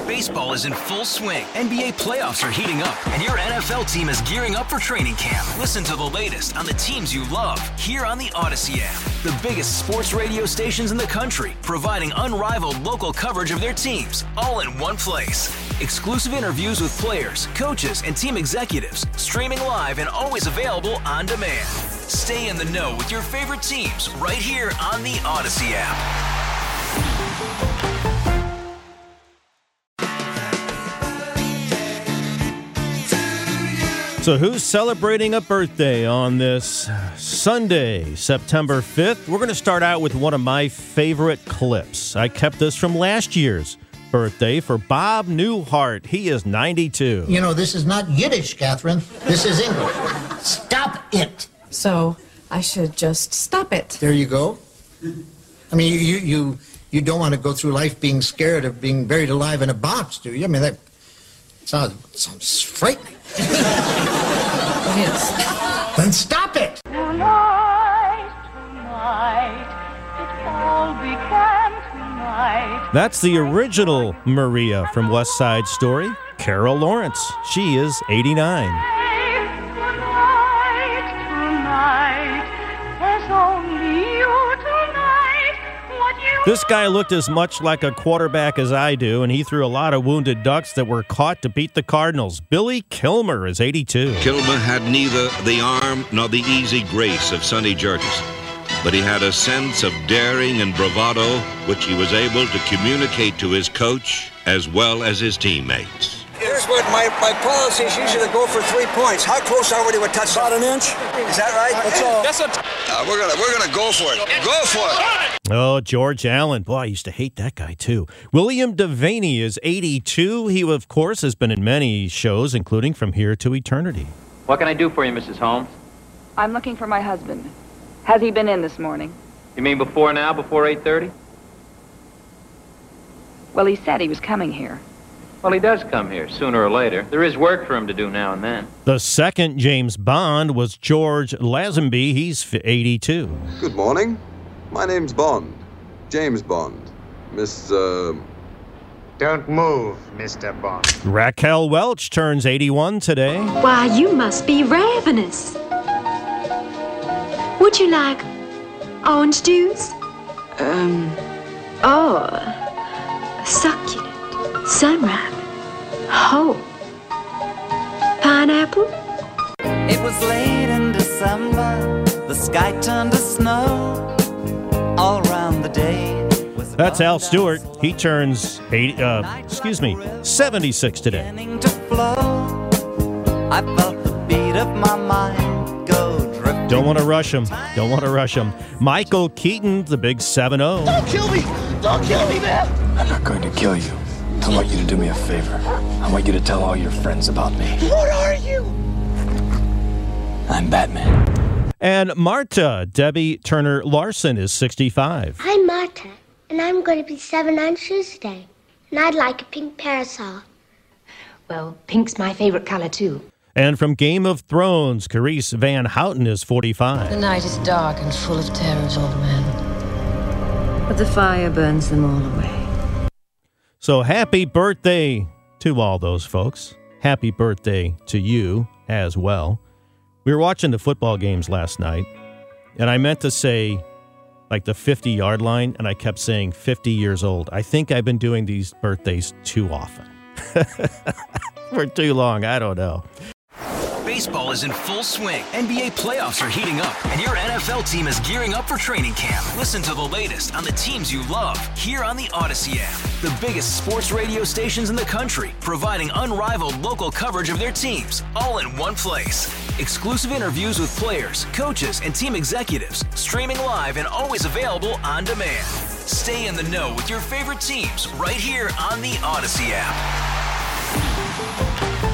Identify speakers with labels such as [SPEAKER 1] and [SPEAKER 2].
[SPEAKER 1] Baseball is in full swing. NBA playoffs are heating up, and your NFL team is gearing up for training camp. Listen to the latest on the teams you love here on the Odyssey app. The biggest sports radio stations in the country, providing unrivaled local coverage of their teams, all in one place. Exclusive interviews with players, coaches, and team executives, streaming live and always available on demand. Stay in the know with your favorite teams right here on the Odyssey app.
[SPEAKER 2] So who's celebrating a birthday on this Sunday, September 5th? We're going to start out with one of my favorite clips. I kept this from last year's birthday for Bob Newhart. He is 92.
[SPEAKER 3] You know, this is not Yiddish, Catherine. This is English. Stop it.
[SPEAKER 4] So I should just stop it.
[SPEAKER 3] There you go. I mean, you don't want to go through life being scared of being buried alive in a box, do you? I mean, that sounds frightening.
[SPEAKER 4] Yes.
[SPEAKER 3] Then stop it.
[SPEAKER 5] Tonight, it all began tonight.
[SPEAKER 2] That's the original Maria from West Side Story, Carol Lawrence. She is 89.
[SPEAKER 5] Tonight, there's only you tonight. What you
[SPEAKER 2] This guy looked as much like a quarterback as I do, and he threw a lot of wounded ducks that were caught to beat the Cardinals. Billy Kilmer is 82.
[SPEAKER 6] Kilmer had neither the arm nor the easy grace of Sonny Jurgensen, but he had a sense of daring and bravado which he was able to communicate to his coach as well as his teammates.
[SPEAKER 7] Here's what my policy is usually to go for 3 points. How close are we to a touchdown? About an inch. Is that right? That's all. We're gonna go for it. Go for it.
[SPEAKER 2] Oh, George Allen. Boy, I used to hate that guy, too. William Devaney is 82. He, of course, has been in many shows, including From Here to Eternity.
[SPEAKER 8] What can I do for you, Mrs. Holmes?
[SPEAKER 9] I'm looking for my husband. Has he been in this morning?
[SPEAKER 8] You mean before now, before 8:30?
[SPEAKER 9] Well, he said he was coming here.
[SPEAKER 8] Well, he does come here, sooner or later. There is work for him to do now and then.
[SPEAKER 2] The second James Bond was George Lazenby. He's 82.
[SPEAKER 10] Good morning. My name's Bond. James Bond.
[SPEAKER 11] Don't move, Mr. Bond.
[SPEAKER 2] Raquel Welch turns 81 today.
[SPEAKER 12] Why, you must be ravenous. Would you like orange juice? Succulent, sun-ripe, whole. Pineapple?
[SPEAKER 13] It was late in December, the sky turned to snow. All around the day.
[SPEAKER 2] That's Al Stewart. He turns 76 today.
[SPEAKER 13] To flow. I felt the beat of my mind go drifting.
[SPEAKER 2] Don't want to rush him. Don't want to rush him. Michael Keaton, the big 7-0.
[SPEAKER 7] Don't kill me! Don't kill me, man!
[SPEAKER 14] I'm not going to kill you. I want you to do me a favor. I want you to tell all your friends about me.
[SPEAKER 7] What are you?
[SPEAKER 14] I'm Batman.
[SPEAKER 2] And Marta, Debbie Turner Larson, is 65.
[SPEAKER 15] I'm Marta, and I'm going to be 7 on Tuesday. And I'd like a pink parasol.
[SPEAKER 16] Well, pink's my favorite color, too.
[SPEAKER 2] And from Game of Thrones, Carice Van Houten is 45.
[SPEAKER 17] The night is dark and full of terrors, old man.
[SPEAKER 18] But the fire burns them all away.
[SPEAKER 2] So happy birthday to all those folks. Happy birthday to you as well. We were watching the football games last night, and I meant to say, like, the 50-yard line, and I kept saying 50 years old. I think I've been doing these birthdays too often. For too long, I don't know.
[SPEAKER 1] Baseball is in full swing. NBA playoffs are heating up, and your NFL team is gearing up for training camp. Listen to the latest on the teams you love here on the Odyssey app. The biggest sports radio stations in the country, providing unrivaled local coverage of their teams, all in one place. Exclusive interviews with players, coaches, and team executives, streaming live and always available on demand. Stay in the know with your favorite teams right here on the Odyssey app.